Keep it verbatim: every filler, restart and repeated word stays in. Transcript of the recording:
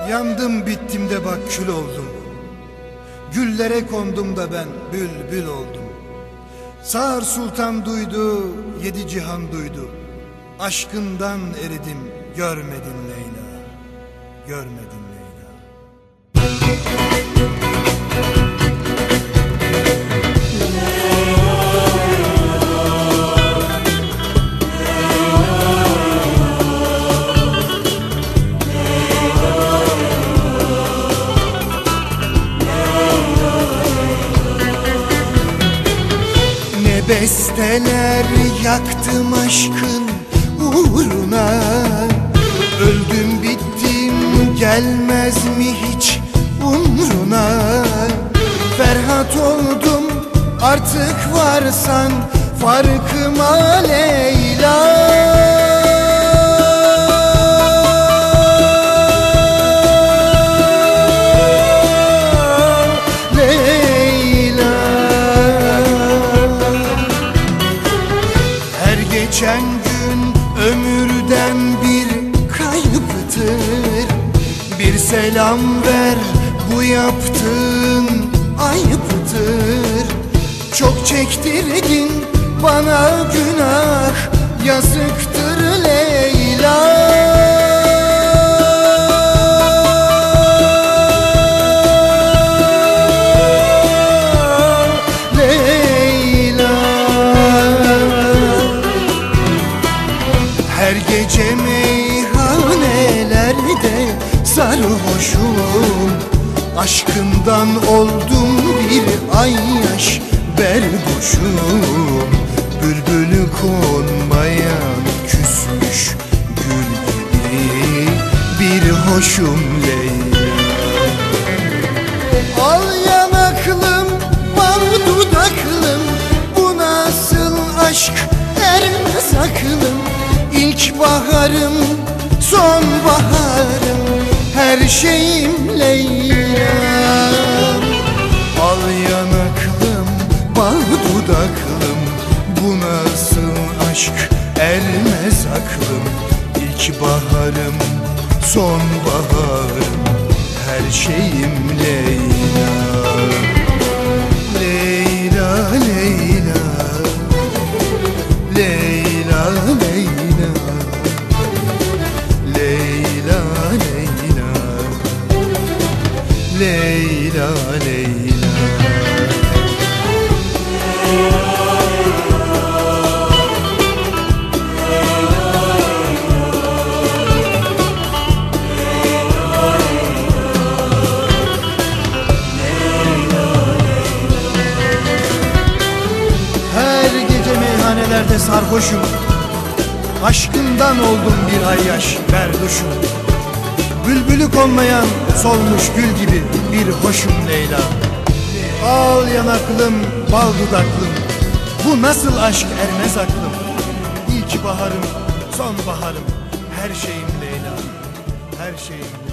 Yandım bittim de bak kül oldum. Güllere kondum da ben bülbül oldum. Sağır Sultan duydu, yedi cihan duydu. Aşkından eridim, görmedin Leyla, görmedin Leyla. Besteler yaktım aşkın uğruna. Öldüm bittim gelmez mi hiç umruna? Ferhat oldum artık varsan farkıma Leyla. Geçen gün ömürden bir kayıptır. Bir selam ver, bu yaptığın ayıptır. Çok çektirdin bana günah, yazıktır Leyla. Her gece meyhanelerde sarhoşum. Aşkından oldum bir ayyaş berguşum. Bülbülü konmayan küsmüş gül gibi bir hoşum Leyla. Al yanaklım, bal dudaklım, bu nasıl aşk ermez aklım. İlk baharım, son baharım, her şeyim Leyla. Al yanaklım, bal dudaklım, bu nasıl aşk ermez aklım. İlk baharım, son baharım, her şeyim Leyla. Leyla, Leyla, Leyla, Leyla, Leyla, Leyla, Leyla, Leyla. Her gece meyhanelerde sarhoşum. Aşkından oldum bir ayyaş berduşum. Bülbülü konmayan solmuş gül gibi bir hoşum Leyla. Al yanaklım, bal dudaklım, bu nasıl aşk ermez aklım. İlk baharım, son baharım, her şeyim Leyla, her şeyim Leyla.